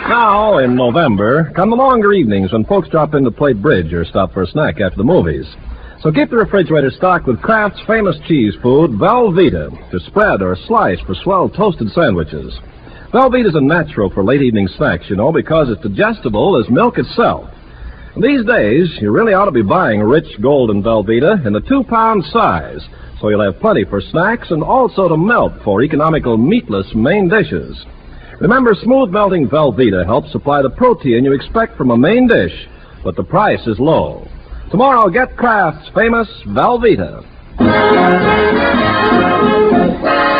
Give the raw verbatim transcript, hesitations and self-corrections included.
Now, in November, come the longer evenings when folks drop in to play bridge or stop for a snack after the movies. So keep the refrigerator stocked with Kraft's famous cheese food, Velveeta, to spread or slice for swell toasted sandwiches. Velveeta's a natural for late evening snacks, you know, because it's digestible as milk itself. These days, you really ought to be buying rich golden Velveeta in the two-pound size, so you'll have plenty for snacks and also to melt for economical meatless main dishes. Remember, smooth-melting Velveeta helps supply the protein you expect from a main dish, but the price is low. Tomorrow, get Kraft's famous Velveeta.